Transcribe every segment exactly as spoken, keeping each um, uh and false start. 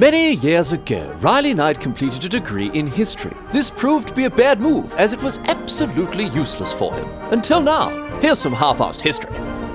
Many years ago, Riley Knight completed a degree in history. This proved to be a bad move, as it was absolutely useless for him. Until now. Here's some half-assed history.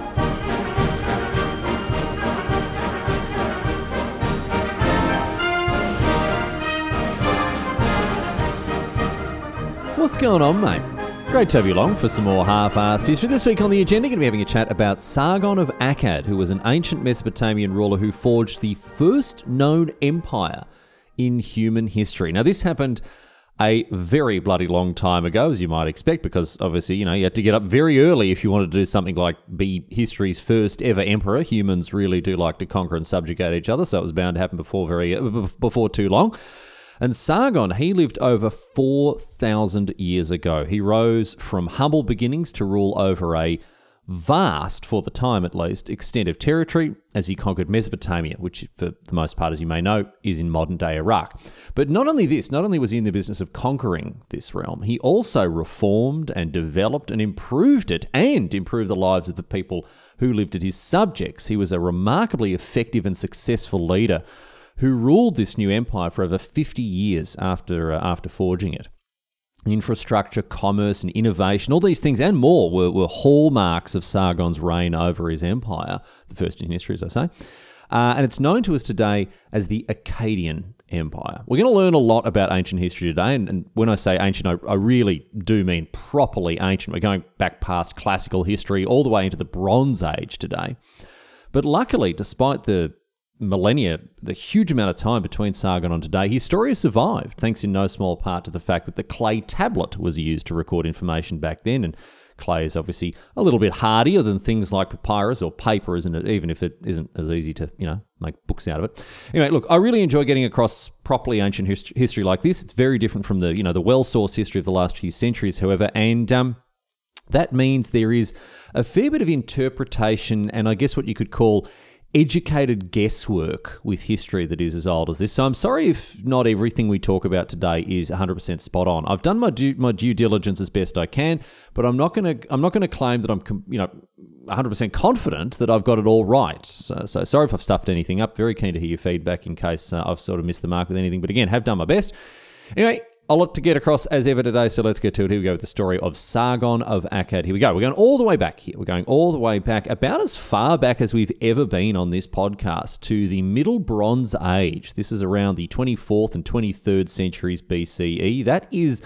What's going on, mate? Great to have you along for some more half-assed history. This week on the agenda, going to be having a chat about Sargon of Akkad, who was an ancient Mesopotamian ruler who forged the first known empire in human history. Now, this happened a very bloody long time ago, as you might expect, because obviously, you know, you had to get up very early if you wanted to do something like be history's first ever emperor. Humans really do like to conquer and subjugate each other, so it was bound to happen before very before too long. And Sargon, he lived over four thousand years ago. He rose from humble beginnings to rule over a vast, for the time at least, extent of territory as he conquered Mesopotamia, which for the most part, as you may know, is in modern-day Iraq. But not only this, not only was he in the business of conquering this realm, he also reformed and developed and improved it and improved the lives of the people who lived as his subjects. He was a remarkably effective and successful leader who ruled this new empire for over fifty years after uh, after forging it. Infrastructure, commerce, and innovation, all these things and more were, were hallmarks of Sargon's reign over his empire, the first in history, as I say. Uh, and it's known to us today as the Akkadian Empire. We're going to learn a lot about ancient history today, and, and when I say ancient, I, I really do mean properly ancient. We're going back past classical history all the way into the Bronze Age today. But luckily, despite the millennia, the huge amount of time between Sargon and today, his story has survived, thanks in no small part to the fact that the clay tablet was used to record information back then, and clay is obviously a little bit hardier than things like papyrus or paper, isn't it? Even if it isn't as easy to, you know, make books out of it. Anyway, look, I really enjoy getting across properly ancient hist- history like this. It's very different from the, you know, the well-sourced history of the last few centuries, however, and um, that means there is a fair bit of interpretation and I guess what you could call educated guesswork with history that is as old as this. So I'm sorry if not everything we talk about today is one hundred percent spot on. I've done my due, my due diligence as best I can, but I'm not going to I'm not going to claim that I'm you know one hundred percent confident that I've got it all right. So, so sorry if I've stuffed anything up. Very keen to hear your feedback in case uh, I've sort of missed the mark with anything. But again, have done my best. Anyway, a lot to get across as ever today, so let's get to it. Here we go with the story of Sargon of Akkad. Here we go. We're going all the way back here. We're going all the way back, about as far back as we've ever been on this podcast, to the Middle Bronze Age. This is around the twenty-fourth and twenty-third centuries B C E. That is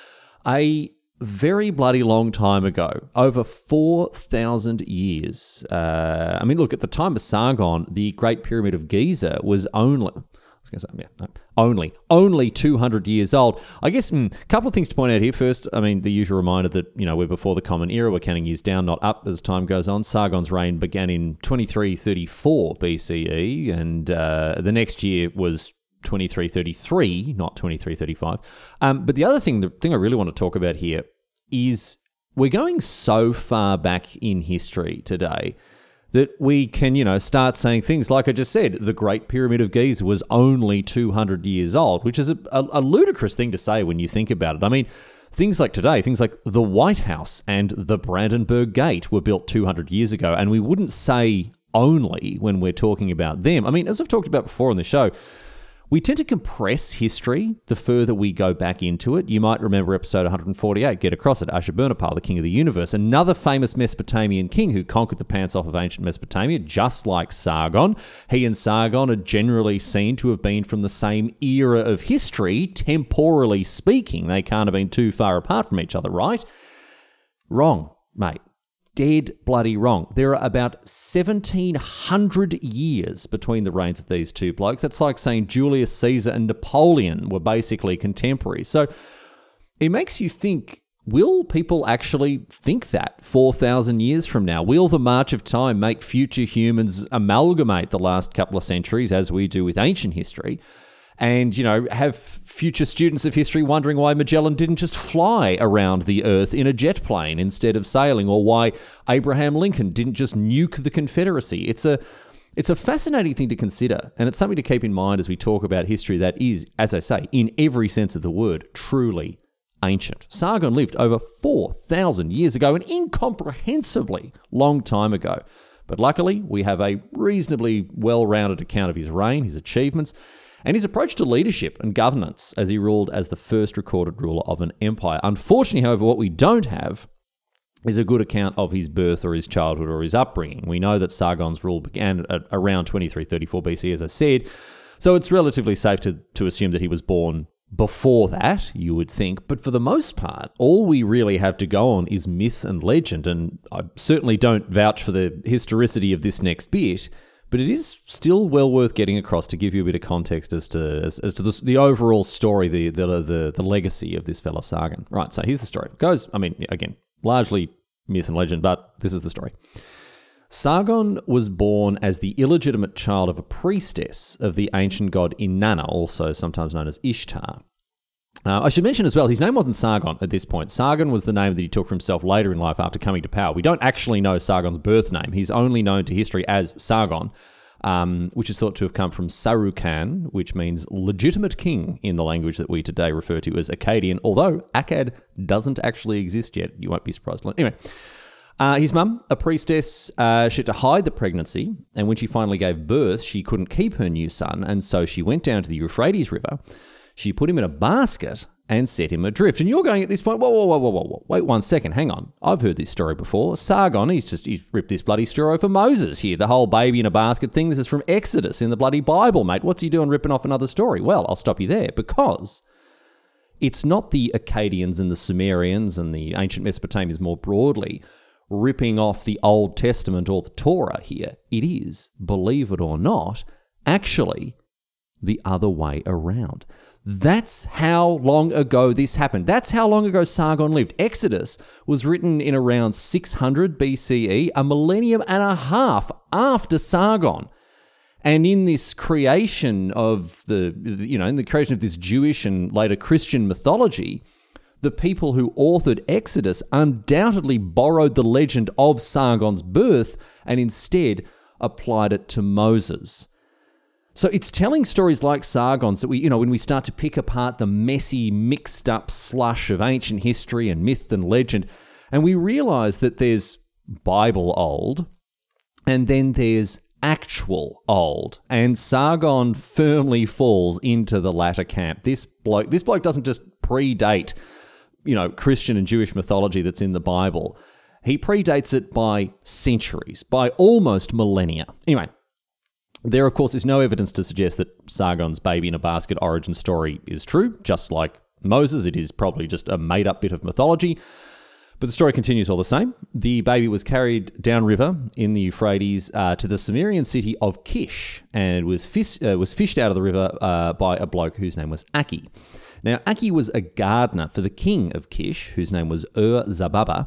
a very bloody long time ago, over four thousand years. Uh, I mean, look, at the time of Sargon, the Great Pyramid of Giza was only... I was going to say, yeah, no, only, only two hundred years old. I guess a mm, couple of things to point out here. First, I mean, the usual reminder that, you know, we're before the Common Era. We're counting years down, not up as time goes on. Sargon's reign began in twenty-three thirty-four B C E, and uh, the next year was twenty-three thirty-three, not twenty-three thirty-five. Um, but the other thing, the thing I really want to talk about here is we're going so far back in history today that we can, you know, start saying things like I just said, the Great Pyramid of Giza was only two hundred years old, which is a, a, a ludicrous thing to say when you think about it. I mean, things like today, things like the White House and the Brandenburg Gate were built two hundred years ago, and we wouldn't say only when we're talking about them. I mean, as I've talked about before on the show, we tend to compress history the further we go back into it. You might remember episode one forty-eight, Get Across It, Ashurbanipal, the king of the universe, another famous Mesopotamian king who conquered the pants off of ancient Mesopotamia, just like Sargon. He and Sargon are generally seen to have been from the same era of history, temporally speaking. They can't have been too far apart from each other, right? Wrong, mate. Dead bloody wrong. There are about seventeen hundred years between the reigns of these two blokes. That's like saying Julius Caesar and Napoleon were basically contemporaries. So it makes you think, will people actually think that four thousand years from now? Will the march of time make future humans amalgamate the last couple of centuries, as we do with ancient history, and, you know, have future students of history wondering why Magellan didn't just fly around the Earth in a jet plane instead of sailing, or why Abraham Lincoln didn't just nuke the Confederacy? It's a it's a fascinating thing to consider, and it's something to keep in mind as we talk about history that is, as I say, in every sense of the word, truly ancient. Sargon lived over four thousand years ago, an incomprehensibly long time ago. But luckily, we have a reasonably well-rounded account of his reign, his achievements, and his approach to leadership and governance as he ruled as the first recorded ruler of an empire. Unfortunately, however, what we don't have is a good account of his birth or his childhood or his upbringing. We know that Sargon's rule began at around twenty-three thirty-four B C, as I said, so it's relatively safe to, to assume that he was born before that, you would think. But for the most part, all we really have to go on is myth and legend, and I certainly don't vouch for the historicity of this next bit, but it is still well worth getting across to give you a bit of context as to as, as to the, the overall story, the, the the the legacy of this fella Sargon. Right, so here's the story. It goes, I mean, again, largely myth and legend, but this is the story. Sargon was born as the illegitimate child of a priestess of the ancient god Inanna, also sometimes known as Ishtar. Uh, I should mention as well, his name wasn't Sargon at this point. Sargon was the name that he took for himself later in life after coming to power. We don't actually know Sargon's birth name. He's only known to history as Sargon, um, which is thought to have come from Sarukan, which means legitimate king in the language that we today refer to as Akkadian, although Akkad doesn't actually exist yet. You won't be surprised. Anyway, uh, his mum, a priestess, uh, she had to hide the pregnancy, and when she finally gave birth, she couldn't keep her new son, and so she went down to the Euphrates River. She put him in a basket and set him adrift. And you're going at this point, whoa, whoa, whoa, whoa, whoa, whoa, wait one second, hang on. I've heard this story before. Sargon, he's just he's ripped this bloody story for Moses here, the whole baby in a basket thing. This is from Exodus in the bloody Bible, mate. What's he doing ripping off another story? Well, I'll stop you there, because it's not the Akkadians and the Sumerians and the ancient Mesopotamians more broadly ripping off the Old Testament or the Torah here. It is, believe it or not, actually the other way around. That's how long ago this happened. That's how long ago Sargon lived. Exodus was written in around six hundred B C E, a millennium and a half after Sargon. And in this creation of the, you know, in the creation of this Jewish and later Christian mythology, the people who authored Exodus undoubtedly borrowed the legend of Sargon's birth and instead applied it to Moses. So it's telling stories like Sargon's that we, you know, when we start to pick apart the messy, mixed up slush of ancient history and myth and legend, and we realize that there's Bible old, and then there's actual old, and Sargon firmly falls into the latter camp. This bloke, this bloke doesn't just predate, you know, Christian and Jewish mythology that's in the Bible. He predates it by centuries, by almost millennia. Anyway, there, of course, is no evidence to suggest that Sargon's baby in a basket origin story is true. Just like Moses, it is probably just a made-up bit of mythology. But the story continues all the same. The baby was carried downriver in the Euphrates uh, to the Sumerian city of Kish, and it was, fish, uh, was fished out of the river uh, by a bloke whose name was Aki. Now, Aki was a gardener for the king of Kish, whose name was Ur-Zababa,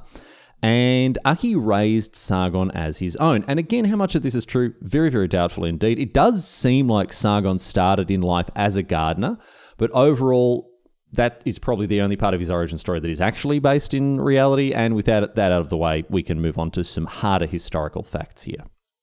and Aki raised Sargon as his own. And again, how much of this is true? Very, very doubtful indeed. It does seem like Sargon started in life as a gardener, but overall, that is probably the only part of his origin story that is actually based in reality. And with that, that out of the way, we can move on to some harder historical facts here.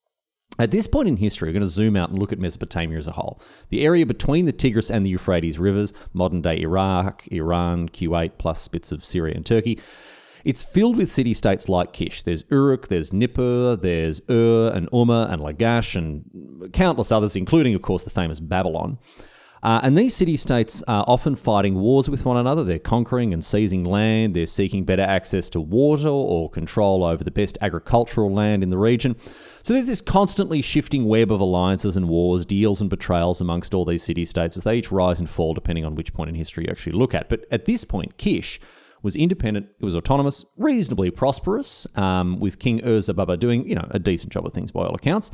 At this point in history, we're going to zoom out and look at Mesopotamia as a whole. The area between the Tigris and the Euphrates rivers, modern-day Iraq, Iran, Kuwait, plus bits of Syria and Turkey. It's filled with city-states like Kish. There's Uruk, there's Nippur, there's Ur and Umma and Lagash and countless others, including, of course, the famous Babylon. Uh, and these city-states are often fighting wars with one another. They're conquering and seizing land. They're seeking better access to water or control over the best agricultural land in the region. So there's this constantly shifting web of alliances and wars, deals and betrayals amongst all these city-states as they each rise and fall depending on which point in history you actually look at. But at this point, Kish was independent, it was autonomous, reasonably prosperous, um, with King Ur-Zababa doing, you know, a decent job of things by all accounts.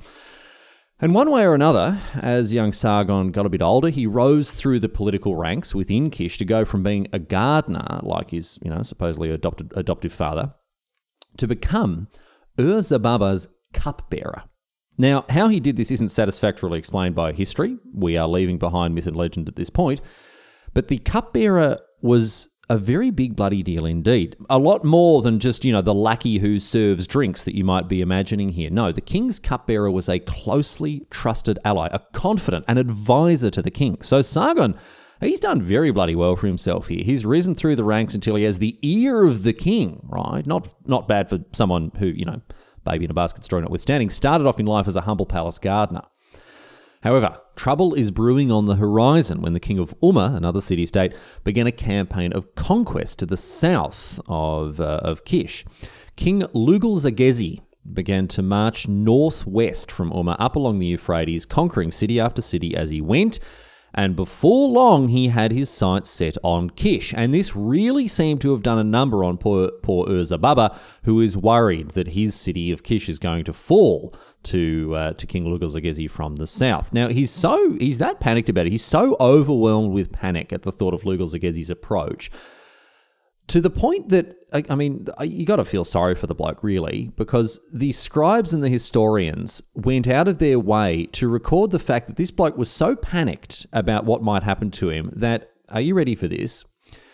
And one way or another, as young Sargon got a bit older, he rose through the political ranks within Kish to go from being a gardener, like his, you know, supposedly adopted adoptive father, to become Ur-Zababa's cupbearer. Now, how he did this isn't satisfactorily explained by history. We are leaving behind myth and legend at this point. But the cupbearer was a very big bloody deal indeed. A lot more than just, you know, the lackey who serves drinks that you might be imagining here. No, the king's cupbearer was a closely trusted ally, a confidant, an advisor to the king. So Sargon, he's done very bloody well for himself here. He's risen through the ranks until he has the ear of the king, right? Not not bad for someone who, you know, baby in a basket story notwithstanding, started off in life as a humble palace gardener. However, trouble is brewing on the horizon when the king of Umma, another city-state, began a campaign of conquest to the south of, uh, of Kish. King Lugal-Zagezi began to march northwest from Umma up along the Euphrates, conquering city after city as he went. And before long, he had his sights set on Kish. And this really seemed to have done a number on poor, poor Urza-Baba, who is worried that his city of Kish is going to fall to uh, to King Lugal-Zagezi from the south. Now, he's so he's that panicked about it. He's so overwhelmed with panic at the thought of Lugal-Zagezi's approach, to the point that, I, I mean, you got to feel sorry for the bloke, really, because the scribes and the historians went out of their way to record the fact that this bloke was so panicked about what might happen to him that, are you ready for this?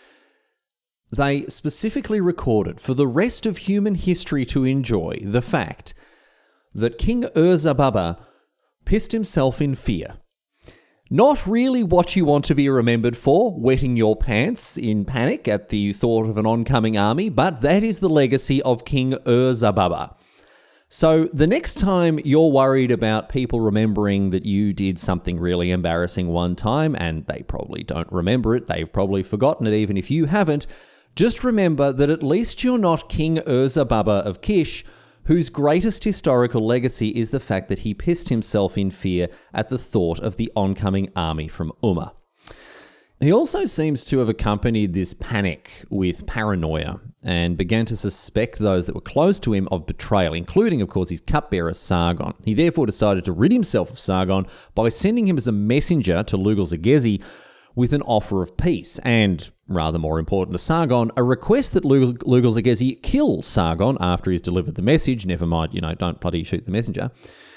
They specifically recorded for the rest of human history to enjoy the fact that King Urza-Baba pissed himself in fear. Not really what you want to be remembered for, wetting your pants in panic at the thought of an oncoming army, but that is the legacy of King Urza-Baba. So the next time you're worried about people remembering that you did something really embarrassing one time, and they probably don't remember it, they've probably forgotten it even if you haven't, just remember that at least you're not King Urza-Baba of Kish, whose greatest historical legacy is the fact that he pissed himself in fear at the thought of the oncoming army from Umma. He also seems to have accompanied this panic with paranoia and began to suspect those that were close to him of betrayal, including, of course, his cupbearer Sargon. He therefore decided to rid himself of Sargon by sending him as a messenger to Lugal-Zagezi with an offer of peace and, rather more important to Sargon, a request that Lugal-Zagezi kill Sargon after he's delivered the message. Never mind, you know, don't bloody shoot the messenger.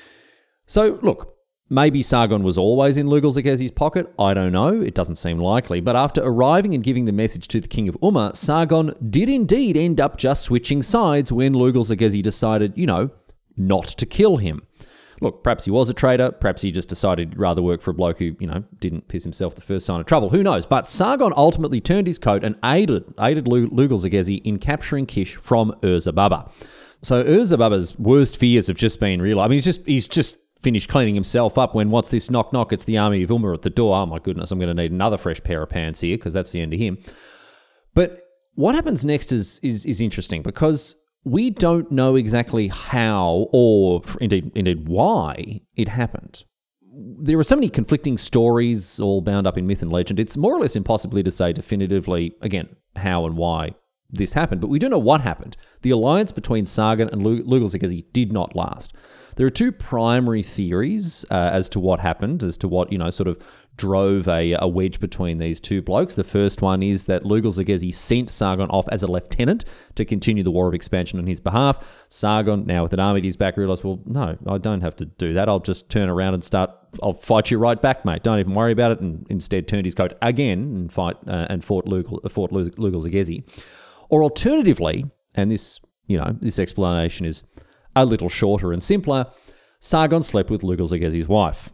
So, look, maybe Sargon was always in Lugal-Zagezi's pocket. I don't know. It doesn't seem likely. But after arriving and giving the message to the king of Umma, Sargon did indeed end up just switching sides when Lugal-Zagezi decided, you know, not to kill him. Look, perhaps he was a traitor. Perhaps he just decided he'd rather work for a bloke who, you know, didn't piss himself the first sign of trouble. Who knows? But Sargon ultimately turned his coat and aided, aided Lugal-Zagezi in capturing Kish from Urza-Baba. So Urza-Baba's worst fears have just been realised. I mean, he's just he's just finished cleaning himself up when, what's this, knock, knock, it's the army of Umma at the door. Oh, my goodness, I'm going to need another fresh pair of pants here because that's the end of him. But what happens next is is is interesting because we don't know exactly how or indeed indeed why it happened. There are so many conflicting stories all bound up in myth and legend. It's more or less impossible to say definitively, again, how and why this happened. But we do know what happened. The alliance between Sargon and Lugal-Zagezi did not last. There are two primary theories uh, as to what happened, as to what, you know, sort of drove a, a wedge between these two blokes. The first one is that Lugal-Zagezi sent Sargon off as a lieutenant to continue the war of expansion on his behalf. Sargon, now with an army at his back, realised, well, no, I don't have to do that. I'll just turn around and start, I'll fight you right back, mate. Don't even worry about it. And instead turned his coat again and fight uh, and fought, Lugal, fought Lugal-Zagezi. Or alternatively, and this, you know, this explanation is a little shorter and simpler, Sargon slept with Lugal-Zagezi's wife.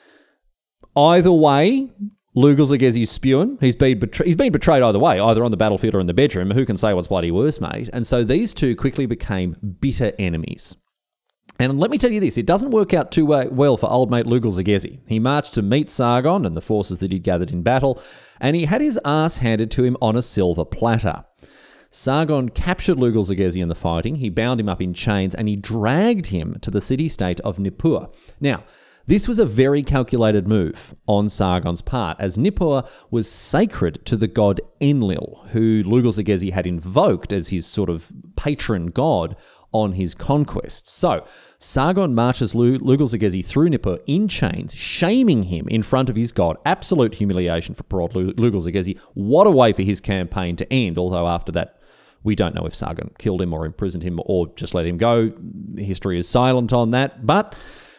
Either way, Lugal-Zagezi's spewing. He's been, betray- he's been betrayed either way, either on the battlefield or in the bedroom. Who can say what's bloody worse, mate? And so these two quickly became bitter enemies. And let me tell you this, it doesn't work out too uh, well for old mate Lugal-Zagezi. He marched to meet Sargon and the forces that he'd gathered in battle, and he had his ass handed to him on a silver platter. Sargon captured Lugal-Zagezi in the fighting, he bound him up in chains, and he dragged him to the city-state of Nippur. Now, this was a very calculated move on Sargon's part, as Nippur was sacred to the god Enlil, who Lugal-Zagezi had invoked as his sort of patron god on his conquests. So, Sargon marches Lugal-Zagezi through Nippur in chains, shaming him in front of his god. Absolute humiliation for poor old Lugal-Zagezi. What a way for his campaign to end, although after that, we don't know if Sargon killed him or imprisoned him or just let him go. History is silent on that, but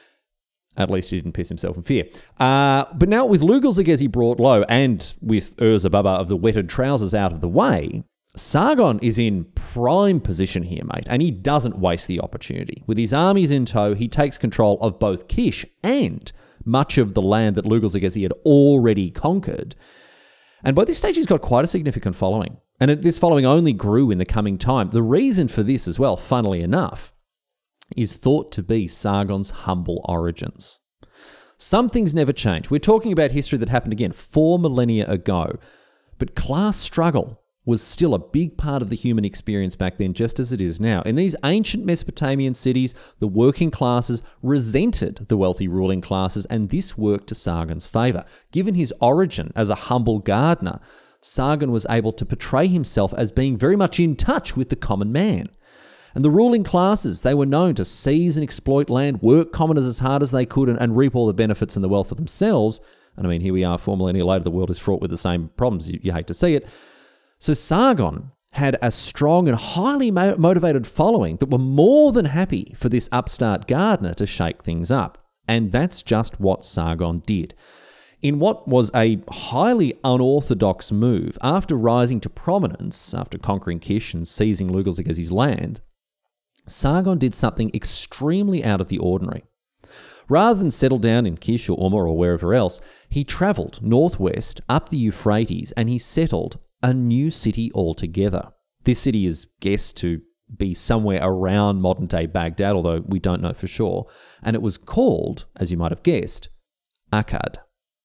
at least he didn't piss himself in fear. Uh, but now with Lugal-Zagezi brought low and with Urza-Baba of the wetted trousers out of the way, Sargon is in prime position here, mate, and he doesn't waste the opportunity. With his armies in tow, he takes control of both Kish and much of the land that Lugal-Zagezi had already conquered. And by this stage, he's got quite a significant following. And this following only grew in the coming time. The reason for this as well, funnily enough, is thought to be Sargon's humble origins. Some things never change. We're talking about history that happened again four millennia ago. But class struggle was still a big part of the human experience back then, just as it is now. In these ancient Mesopotamian cities, the working classes resented the wealthy ruling classes, and this worked to Sargon's favour. Given his origin as a humble gardener, Sargon was able to portray himself as being very much in touch with the common man. And the ruling classes, they were known to seize and exploit land, work commoners as hard as they could, and, and reap all the benefits and the wealth for themselves. And I mean, here we are, four millennia later, the world is fraught with the same problems. You, you hate to see it. So Sargon had a strong and highly mo- motivated following that were more than happy for this upstart gardener to shake things up. And that's just what Sargon did. In what was a highly unorthodox move, after rising to prominence, after conquering Kish and seizing Lugalzik as his land, Sargon did something extremely out of the ordinary. Rather than settle down in Kish or Umma or wherever else, he travelled northwest up the Euphrates and he settled a new city altogether. This city is guessed to be somewhere around modern-day Baghdad, although we don't know for sure, and it was called, as you might have guessed, Akkad.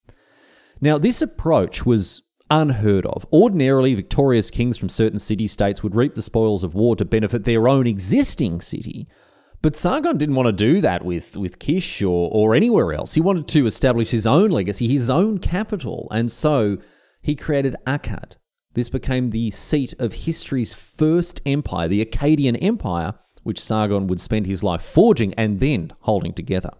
Now, this approach was unheard of. Ordinarily, victorious kings from certain city-states would reap the spoils of war to benefit their own existing city, but Sargon didn't want to do that with, with Kish or, or anywhere else. He wanted to establish his own legacy, his own capital, and so he created Akkad. This became the seat of history's first empire, the Akkadian Empire, which Sargon would spend his life forging and then holding together.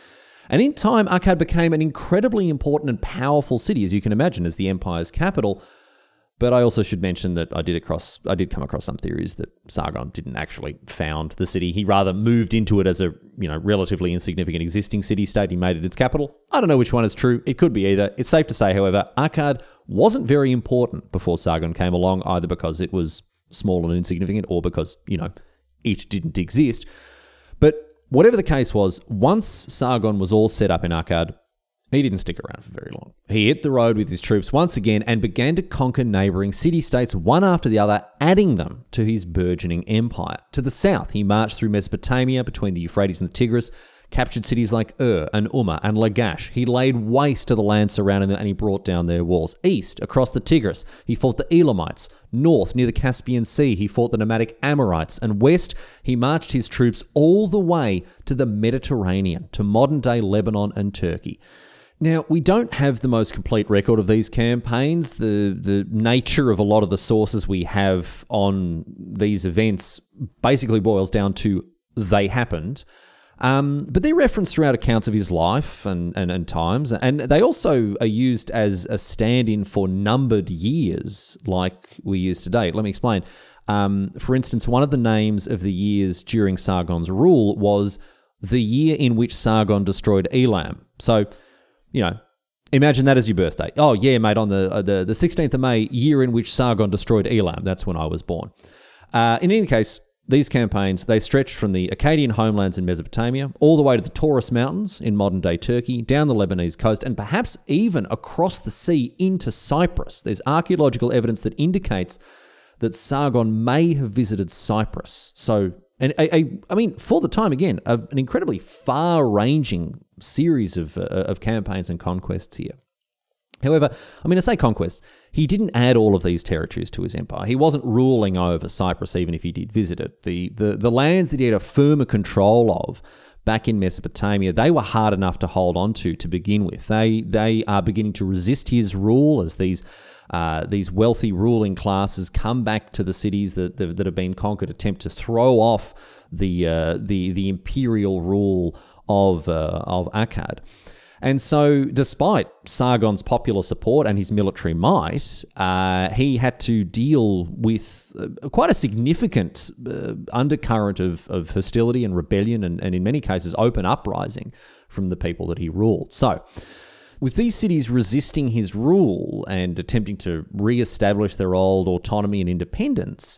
And in time, Akkad became an incredibly important and powerful city, as you can imagine, as the empire's capital. But I also should mention that I did across, I did come across some theories that Sargon didn't actually found the city. He rather moved into it as a, you know, relatively insignificant existing city-state. He made it its capital. I don't know which one is true. It could be either. It's safe to say, however, Akkad wasn't very important before Sargon came along, either because it was small and insignificant or because, you know, it didn't exist. But whatever the case was, once Sargon was all set up in Akkad, he didn't stick around for very long. He hit the road with his troops once again and began to conquer neighbouring city-states one after the other, adding them to his burgeoning empire. To the south, he marched through Mesopotamia between the Euphrates and the Tigris, captured cities like Ur and Umma and Lagash. He laid waste to the land surrounding them and he brought down their walls. East, across the Tigris, he fought the Elamites. North, near the Caspian Sea, he fought the nomadic Amorites. And west, he marched his troops all the way to the Mediterranean, to modern-day Lebanon and Turkey. Now, we don't have the most complete record of these campaigns. The the nature of a lot of the sources we have on these events basically boils down to they happened. Um, but they're referenced throughout accounts of his life and, and, and times. And they also are used as a stand-in for numbered years like we use today. Let me explain. Um, for instance, one of the names of the years during Sargon's rule was the year in which Sargon destroyed Elam. So, you know, imagine that as your birthday. Oh, yeah, mate, on the uh, the, the sixteenth of May, year in which Sargon destroyed Elam. That's when I was born. Uh, in any case, these campaigns, they stretched from the Akkadian homelands in Mesopotamia all the way to the Taurus Mountains in modern-day Turkey, down the Lebanese coast, and perhaps even across the sea into Cyprus. There's archaeological evidence that indicates that Sargon may have visited Cyprus. So, and a, a, I mean, for the time, again, a, an incredibly far-ranging series of, uh, of campaigns and conquests here. However, I mean, I say conquests, he didn't add all of these territories to his empire. He wasn't ruling over Cyprus, even if he did visit it. The, the, the lands that he had a firmer control of back in Mesopotamia, they were hard enough to hold on to to begin with. They they are beginning to resist his rule as these uh, these wealthy ruling classes come back to the cities that that, that have been conquered, attempt to throw off the uh, the the imperial rule of uh, of Akkad. And so, despite Sargon's popular support and his military might, uh, he had to deal with uh, quite a significant uh, undercurrent of, of hostility and rebellion and, and, in many cases, open uprising from the people that he ruled. So, with these cities resisting his rule and attempting to re-establish their old autonomy and independence,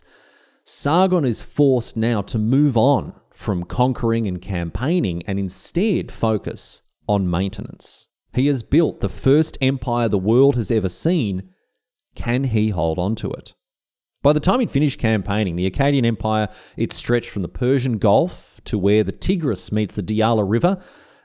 Sargon is forced now to move on from conquering and campaigning and instead focus on maintenance. He has built the first empire the world has ever seen. Can he hold on to it? By the time he'd finished campaigning, the Akkadian Empire, it stretched from the Persian Gulf to where the Tigris meets the Diyala River,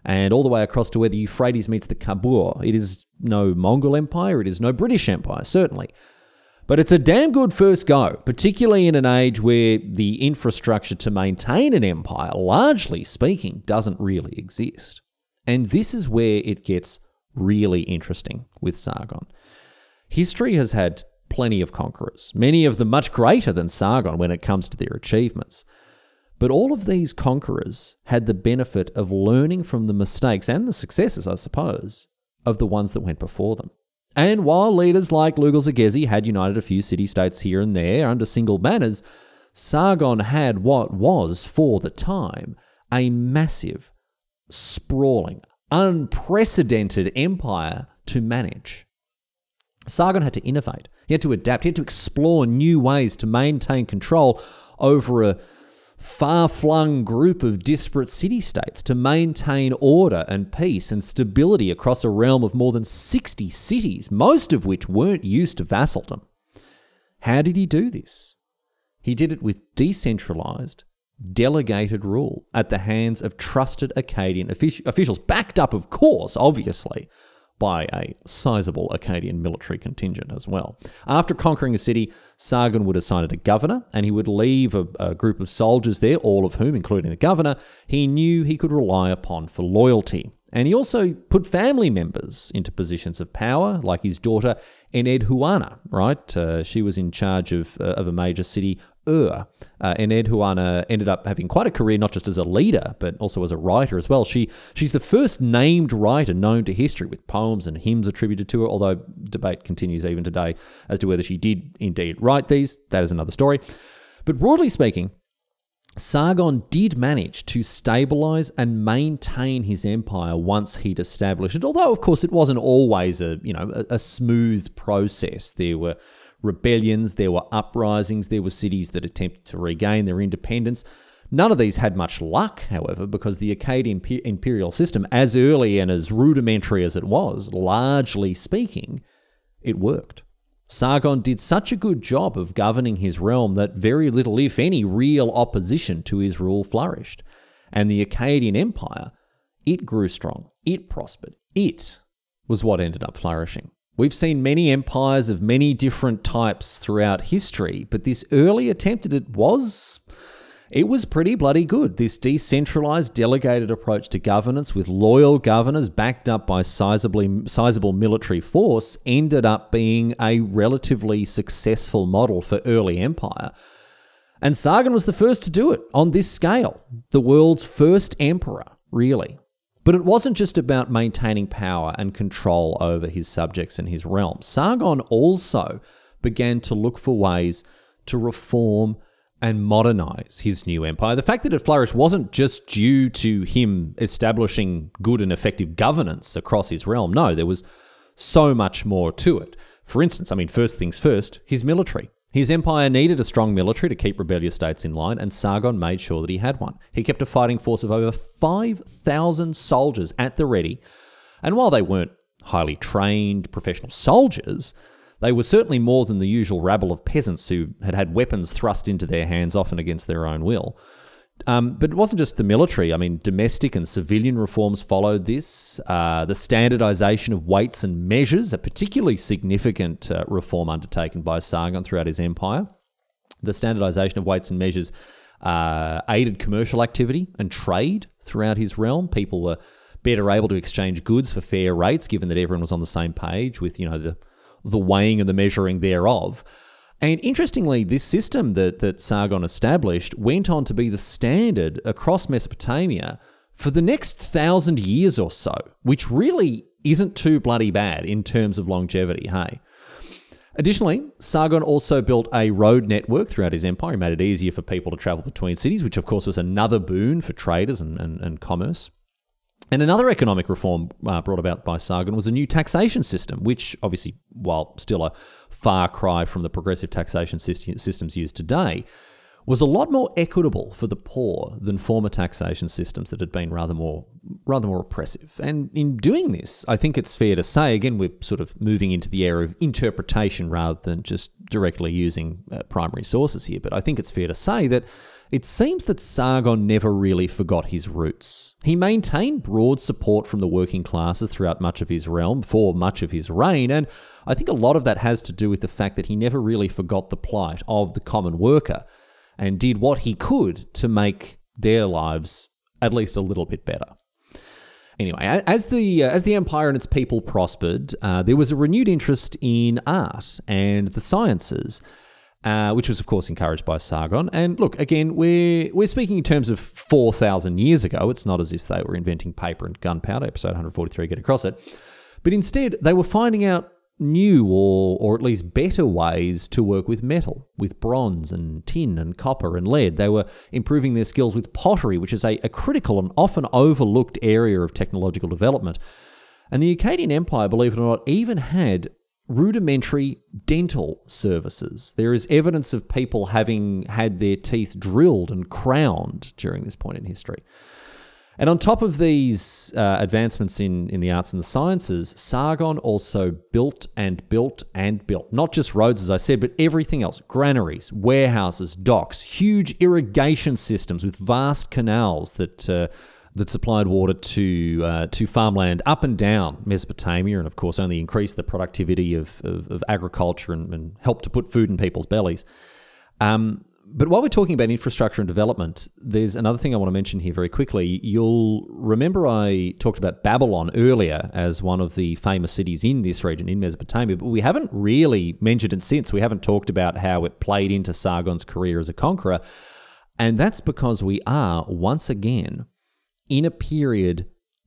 and all the way across to where the Euphrates meets the Kabul. It is no Mongol Empire, it is no British Empire, certainly. But it's a damn good first go, particularly in an age where the infrastructure to maintain an empire, largely speaking, doesn't really exist. And this is where it gets really interesting with Sargon. History has had plenty of conquerors, many of them much greater than Sargon when it comes to their achievements. But all of these conquerors had the benefit of learning from the mistakes and the successes, I suppose, of the ones that went before them. And while leaders like Lugal-Zaghezi had united a few city-states here and there under single banners, Sargon had what was, for the time, a massive, sprawling, unprecedented empire to manage. Sargon had to innovate. He had to adapt. He had to explore new ways to maintain control over a far-flung group of disparate city-states, to maintain order and peace and stability across a realm of more than sixty cities, most of which weren't used to vassaldom. How did he do this? He did it with decentralized, delegated rule at the hands of trusted Akkadian offic- officials, backed up, of course, obviously, by a sizable Akkadian military contingent as well. After conquering a city, Sargon would assign it a governor, and he would leave a, a group of soldiers there, all of whom, including the governor, he knew he could rely upon for loyalty. And he also put family members into positions of power, like his daughter Enedhuana, right? Uh, she was in charge of, uh, of a major city, Ur. Uh, Enedhuana ended up having quite a career, not just as a leader, but also as a writer as well. She She's the first named writer known to history, with poems and hymns attributed to her, although debate continues even today as to whether she did indeed write these. That is another story. But broadly speaking, Sargon did manage to stabilize and maintain his empire once he'd established it, although, of course, it wasn't always a, you know, a, a smooth process. There were rebellions, there were uprisings, there were cities that attempted to regain their independence. None of these had much luck, however, because the Akkadian imperial system, as early and as rudimentary as it was, largely speaking, it worked. Sargon did such a good job of governing his realm that very little, if any, real opposition to his rule flourished. And the Akkadian Empire, it grew strong, it prospered, it was what ended up flourishing. We've seen many empires of many different types throughout history, but this early attempt at it was... It was pretty bloody good. This decentralized, delegated approach to governance with loyal governors backed up by sizably, sizable military force ended up being a relatively successful model for early empire. And Sargon was the first to do it on this scale, the world's first emperor, really. But it wasn't just about maintaining power and control over his subjects and his realm. Sargon also began to look for ways to reform and modernize his new empire. The fact that it flourished wasn't just due to him establishing good and effective governance across his realm. No, there was so much more to it. For instance, I mean, first things first, his military. His empire needed a strong military to keep rebellious states in line, and Sargon made sure that he had one. He kept a fighting force of over five thousand soldiers at the ready, and while they weren't highly trained professional soldiers, they were certainly more than the usual rabble of peasants who had had weapons thrust into their hands, often against their own will. Um, but it wasn't just the military. I mean, domestic and civilian reforms followed this. Uh, the standardization of weights and measures, a particularly significant uh, reform undertaken by Sargon throughout his empire. The standardization of weights and measures uh, aided commercial activity and trade throughout his realm. People were better able to exchange goods for fair rates, given that everyone was on the same page with, you know, the the weighing and the measuring thereof. And interestingly, this system that, that Sargon established went on to be the standard across Mesopotamia for the next thousand years or so, which really isn't too bloody bad in terms of longevity, hey? Additionally, Sargon also built a road network throughout his empire. He made it easier for people to travel between cities, which of course was another boon for traders and, and, and commerce. And another economic reform uh, brought about by Sargon was a new taxation system, which obviously, while still a far cry from the progressive taxation system, systems used today, was a lot more equitable for the poor than former taxation systems that had been rather more rather more oppressive. And in doing this, I think it's fair to say, again, we're sort of moving into the era of interpretation rather than just directly using uh, primary sources here, but I think it's fair to say that It seems that Sargon never really forgot his roots. He maintained broad support from the working classes throughout much of his realm for much of his reign, and I think a lot of that has to do with the fact that he never really forgot the plight of the common worker and did what he could to make their lives at least a little bit better. Anyway, as the uh, as the empire and its people prospered, uh, there was a renewed interest in art and the sciences, Uh, which was, of course, encouraged by Sargon. And look, again, we're we're speaking in terms of four thousand years ago. It's not as if they were inventing paper and gunpowder, episode one forty-three, get across it. But instead, they were finding out new or or at least better ways to work with metal, with bronze and tin and copper and lead. They were improving their skills with pottery, which is a, a critical and often overlooked area of technological development. And the Akkadian Empire, believe it or not, even had rudimentary dental services. There is evidence of people having had their teeth drilled and crowned during this point in history. And on top of these uh, advancements in, in the arts and the sciences, Sargon also built and built and built. Not just roads, as I said, but everything else. Granaries, warehouses, docks, huge irrigation systems with vast canals that uh, that supplied water to uh, to farmland up and down Mesopotamia, and of course only increased the productivity of, of, of agriculture and, and helped to put food in people's bellies. Um, but while we're talking about infrastructure and development, there's another thing I want to mention here very quickly. You'll remember I talked about Babylon earlier as one of the famous cities in this region, in Mesopotamia, but we haven't really mentioned it since. We haven't talked about how it played into Sargon's career as a conqueror, and that's because we are, once again, in a period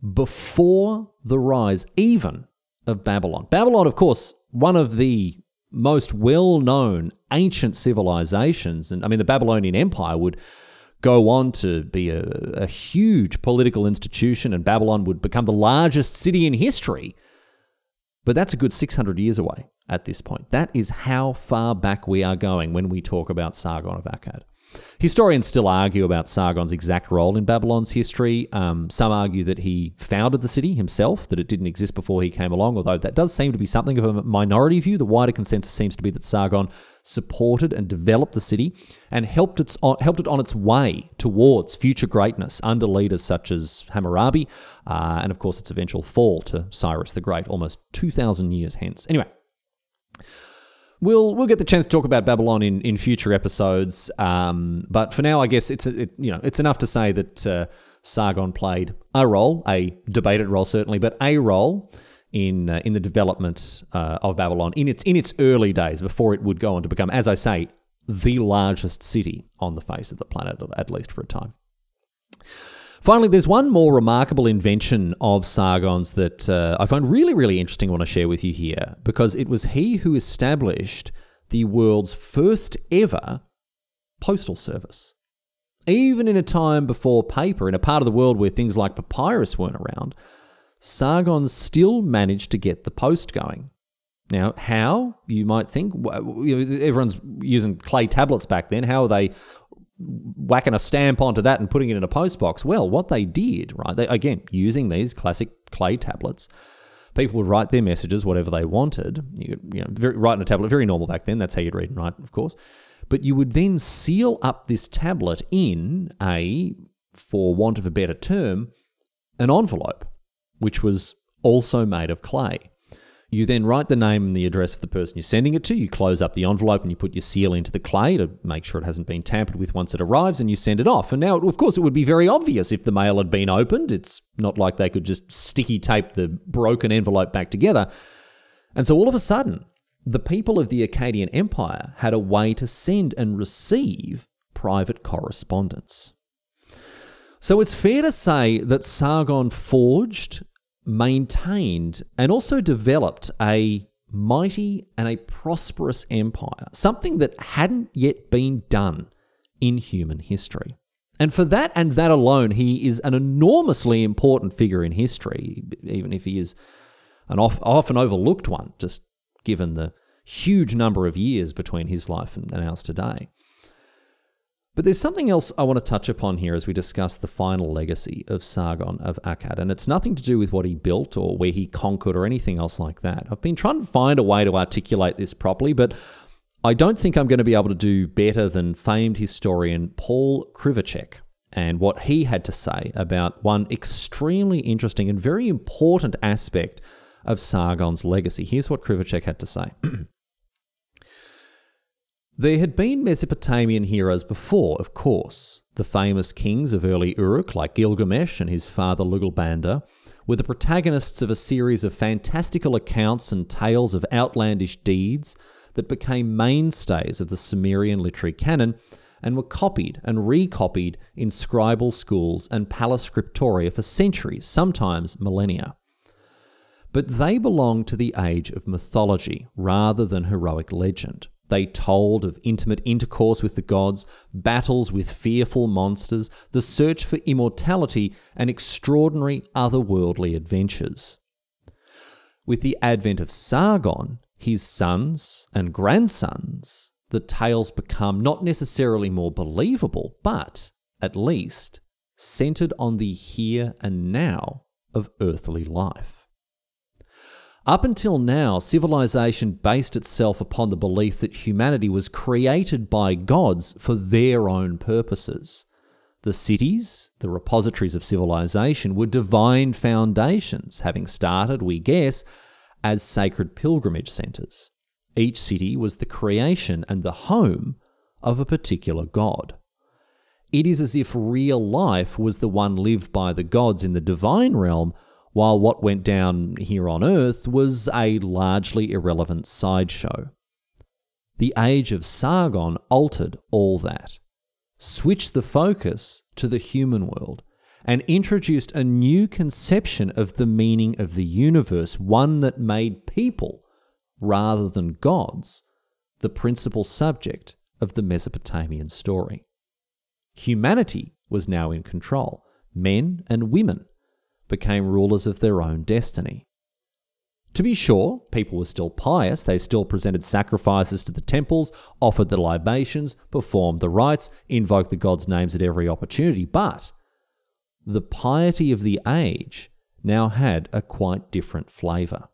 before the rise even of Babylon. Babylon, of course, one of the most well-known ancient civilizations. And I mean, the Babylonian Empire would go on to be a, a huge political institution, and Babylon would become the largest city in history. But that's a good six hundred years away at this point. That is how far back we are going when we talk about Sargon of Akkad. Historians still argue about Sargon's exact role in Babylon's history. Um, some argue that he founded the city himself, that it didn't exist before he came along, although that does seem to be something of a minority view. The wider consensus seems to be that Sargon supported and developed the city and helped, its on, helped it on its way towards future greatness under leaders such as Hammurabi, uh, and of course its eventual fall to Cyrus the Great almost two thousand years hence. Anyway, We'll we'll get the chance to talk about Babylon in, in future episodes, um, but for now, I guess it's a, it, you know it's enough to say that uh, Sargon played a role, a debated role certainly, but a role in uh, in the development uh, of Babylon in its in its early days before it would go on to become, as I say, the largest city on the face of the planet, at least for a time. Finally, there's one more remarkable invention of Sargon's that uh, I find really, really interesting. I want to share with you here, because it was he who established the world's first ever postal service. Even in a time before paper, in a part of the world where things like papyrus weren't around, Sargon still managed to get the post going. Now, how, you might think? Everyone's using clay tablets back then. How are they whacking a stamp onto that and putting it in a postbox? Well, what they did, right, they, again, using these classic clay tablets, people would write their messages, whatever they wanted. You could, you know, very, write on a tablet, very normal back then. That's how you'd read and write, of course. But you would then seal up this tablet in a, for want of a better term, an envelope, which was also made of clay. You then write the name and the address of the person you're sending it to. You close up the envelope and you put your seal into the clay to make sure it hasn't been tampered with once it arrives, and you send it off. And now, of course, it would be very obvious if the mail had been opened. It's not like they could just sticky tape the broken envelope back together. And so all of a sudden, the people of the Akkadian Empire had a way to send and receive private correspondence. So it's fair to say that Sargon forged, maintained, and also developed a mighty and a prosperous empire, something that hadn't yet been done in human history. And for that and that alone, he is an enormously important figure in history, even if he is an often overlooked one, just given the huge number of years between his life and ours today. But there's something else I want to touch upon here as we discuss the final legacy of Sargon of Akkad, and it's nothing to do with what he built or where he conquered or anything else like that. I've been trying to find a way to articulate this properly, but I don't think I'm going to be able to do better than famed historian Paul Krivacek and what he had to say about one extremely interesting and very important aspect of Sargon's legacy. Here's what Krivacek had to say. There had been Mesopotamian heroes before, of course. The famous kings of early Uruk, like Gilgamesh and his father Lugalbanda, were the protagonists of a series of fantastical accounts and tales of outlandish deeds that became mainstays of the Sumerian literary canon and were copied and recopied in scribal schools and palace scriptoria for centuries, sometimes millennia. But they belonged to the age of mythology rather than heroic legend. They told of intimate intercourse with the gods, battles with fearful monsters, the search for immortality, and extraordinary otherworldly adventures. With the advent of Sargon, his sons and grandsons, the tales become not necessarily more believable, but, at least, centred on the here and now of earthly life. Up until now, civilization based itself upon the belief that humanity was created by gods for their own purposes. The cities, the repositories of civilization, were divine foundations, having started, we guess, as sacred pilgrimage centres. Each city was the creation and the home of a particular god. It is as if real life was the one lived by the gods in the divine realm, while what went down here on earth was a largely irrelevant sideshow. The age of Sargon altered all that, switched the focus to the human world, and introduced a new conception of the meaning of the universe, one that made people, rather than gods, the principal subject of the Mesopotamian story. Humanity was now in control. Men and women became rulers of their own destiny. To be sure, people were still pious. They still presented sacrifices to the temples, offered the libations, performed the rites, invoked the gods' names at every opportunity, but the piety of the age now had a quite different flavour.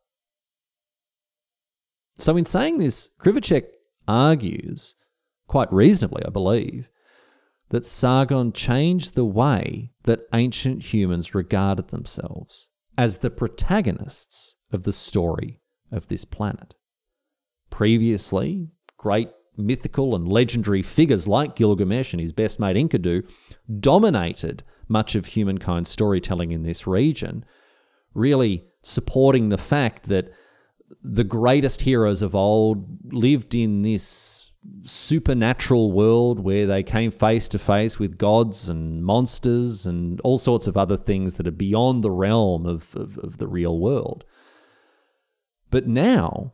So in saying this, Krivacek argues, quite reasonably I believe, that Sargon changed the way that ancient humans regarded themselves as the protagonists of the story of this planet. Previously, great mythical and legendary figures like Gilgamesh and his best mate Enkidu dominated much of humankind's storytelling in this region, really supporting the fact that the greatest heroes of old lived in this supernatural world where they came face to face with gods and monsters and all sorts of other things that are beyond the realm of, of, of the real world. But now,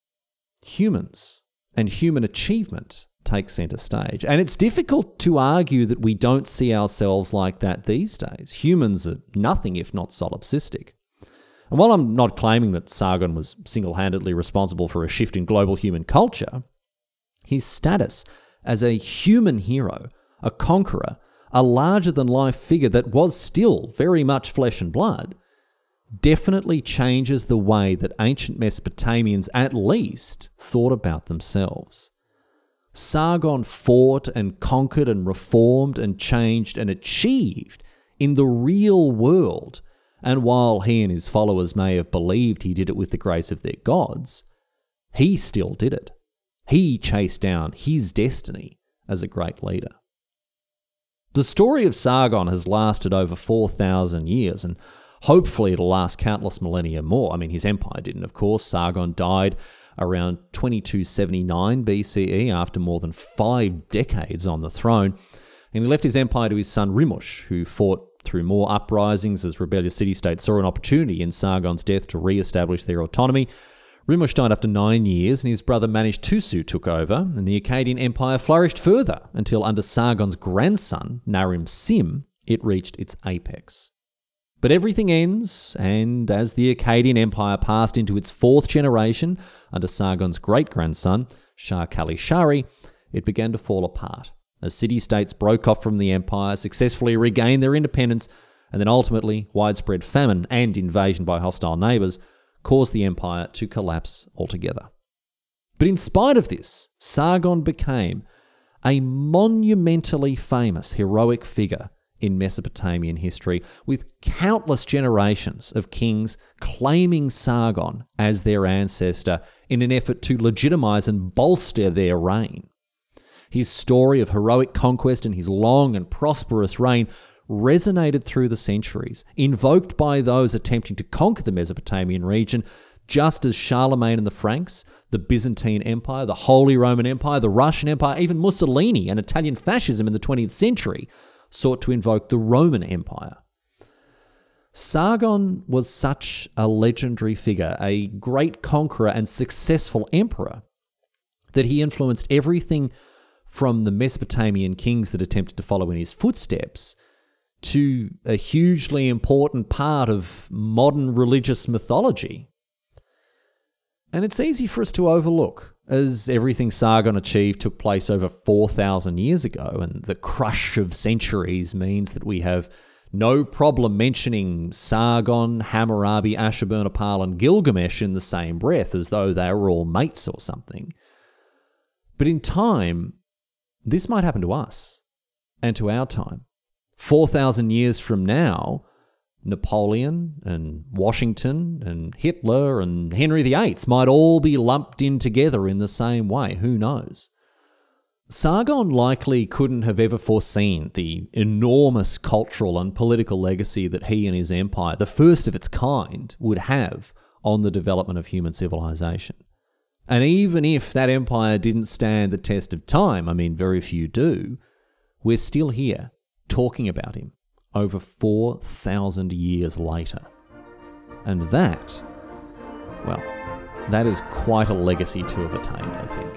humans and human achievement take centre stage. And it's difficult to argue that we don't see ourselves like that these days. Humans are nothing if not solipsistic. And while I'm not claiming that Sargon was single-handedly responsible for a shift in global human culture, his status as a human hero, a conqueror, a larger-than-life figure that was still very much flesh and blood, definitely changes the way that ancient Mesopotamians at least thought about themselves. Sargon fought and conquered and reformed and changed and achieved in the real world, and while he and his followers may have believed he did it with the grace of their gods, he still did it. He chased down his destiny as a great leader. The story of Sargon has lasted over four thousand years, and hopefully it'll last countless millennia more. I mean, his empire didn't, of course. Sargon died around twenty-two seventy-nine B C E after more than five decades on the throne, and he left his empire to his son Rimush, who fought through more uprisings as rebellious city-states saw an opportunity in Sargon's death to re-establish their autonomy. Rimush died after nine years, and his brother Manish-Tusu took over, and the Akkadian Empire flourished further until under Sargon's grandson, Naram-Sin, it reached its apex. But everything ends, and as the Akkadian Empire passed into its fourth generation under Sargon's great-grandson, Shar-Kali-Shari, it began to fall apart as city-states broke off from the empire, successfully regained their independence, and then ultimately widespread famine and invasion by hostile neighbours caused the empire to collapse altogether. But in spite of this, Sargon became a monumentally famous heroic figure in Mesopotamian history, with countless generations of kings claiming Sargon as their ancestor in an effort to legitimize and bolster their reign. His story of heroic conquest and his long and prosperous reign resonated through the centuries, invoked by those attempting to conquer the Mesopotamian region, just as Charlemagne and the Franks, the Byzantine Empire, the Holy Roman Empire, the Russian Empire, even Mussolini and Italian fascism in the twentieth century sought to invoke the Roman Empire. Sargon was such a legendary figure, a great conqueror and successful emperor, that he influenced everything from the Mesopotamian kings that attempted to follow in his footsteps to a hugely important part of modern religious mythology. And it's easy for us to overlook, as everything Sargon achieved took place over four thousand years ago, and the crush of centuries means that we have no problem mentioning Sargon, Hammurabi, Ashurbanipal, and Gilgamesh in the same breath, as though they were all mates or something. But in time, this might happen to us, and to our time. four thousand years from now, Napoleon and Washington and Hitler and Henry the Eighth might all be lumped in together in the same way. Who knows? Sargon likely couldn't have ever foreseen the enormous cultural and political legacy that he and his empire, the first of its kind, would have on the development of human civilization. And even if that empire didn't stand the test of time, I mean, very few do, we're still here talking about him over four thousand years later. And that, well, that is quite a legacy to have attained, I think.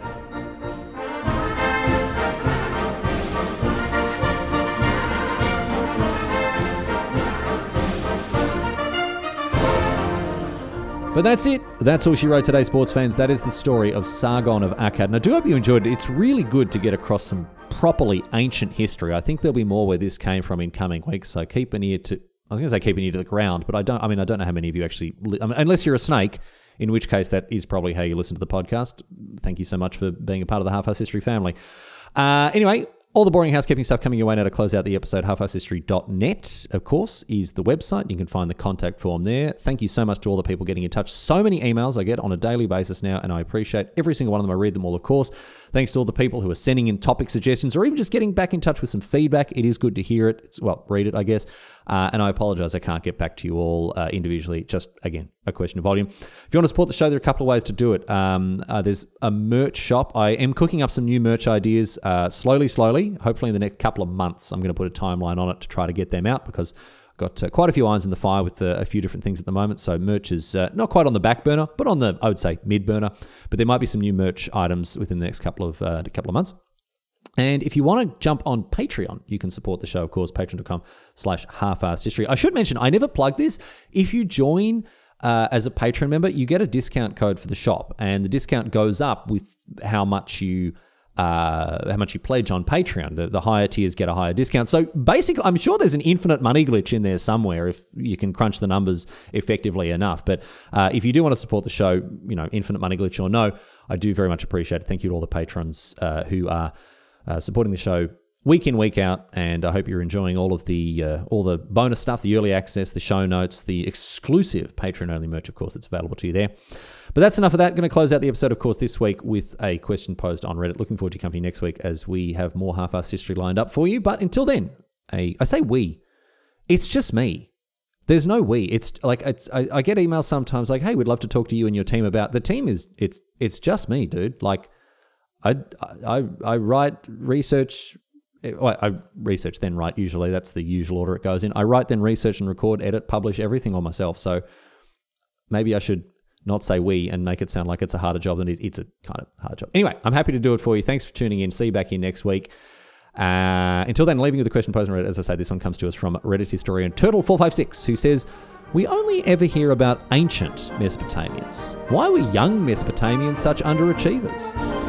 But that's it. That's all she wrote today, sports fans. That is the story of Sargon of Akkad. And I do hope you enjoyed it. It's really good to get across some properly ancient history. I think there'll be more where this came from in coming weeks. So keep an ear to, I was going to say keep an ear to the ground, but I don't, I mean, I don't know how many of you actually, I mean, unless you're a snake, in which case that is probably how you listen to the podcast. Thank you so much for being a part of the Half-Arsed History family. Uh, anyway, all the boring housekeeping stuff coming your way now to close out the episode. half arsed history dot net, of course, is the website. You can find the contact form there. Thank you so much to all the people getting in touch. So many emails I get on a daily basis now, and I appreciate every single one of them. I read them all, of course. Thanks to all the people who are sending in topic suggestions or even just getting back in touch with some feedback. It is good to hear it. It's, well, read it, I guess. Uh, and I apologize I can't get back to you all uh, individually. Just, again, a question of volume. If you want to support the show, there are a couple of ways to do it. Um, uh, there's a merch shop. I am cooking up some new merch ideas uh, slowly, slowly. Hopefully in the next couple of months, I'm going to put a timeline on it to try to get them out, because I've got uh, quite a few irons in the fire with uh, a few different things at the moment. So merch is uh, not quite on the back burner, but on the, I would say, mid burner. But there might be some new merch items within the next couple of uh, couple of months. And if you want to jump on Patreon, you can support the show, of course, patreon.com slash half-arsed history. I should mention, I never plug this. If you join uh, as a Patreon member, you get a discount code for the shop, and the discount goes up with how much you uh, how much you pledge on Patreon. The, the higher tiers get a higher discount. So basically, I'm sure there's an infinite money glitch in there somewhere if you can crunch the numbers effectively enough. But uh, if you do want to support the show, you know, infinite money glitch or no, I do very much appreciate it. Thank you to all the patrons uh, who are Uh, supporting the show week in, week out, and I hope you're enjoying all of the uh, all the bonus stuff, the early access, the show notes, the exclusive Patreon-only merch, of course, that's available to you there. But that's enough of that. Going to close out the episode, of course, this week with a question posed on Reddit. Looking forward to your company next week as we have more half-arsed history lined up for you. But until then, a, I say we. It's just me. There's no we. It's like it's. I, I get emails sometimes like, "Hey, we'd love to talk to you and your team about." The team is it's it's just me, dude. Like. I, I, I write, research, well, I research then write usually. That's the usual order it goes in. I write, then research and record, edit, publish everything all myself. So maybe I should not say we and make it sound like it's a harder job than it is. It's a kind of hard job. Anyway, I'm happy to do it for you. Thanks for tuning in. See you back here next week. Uh, until then, leaving you with the question posed on Reddit. As I say, this one comes to us from Reddit historian Turtle four five six, who says, "We only ever hear about ancient Mesopotamians. Why were young Mesopotamians such underachievers?"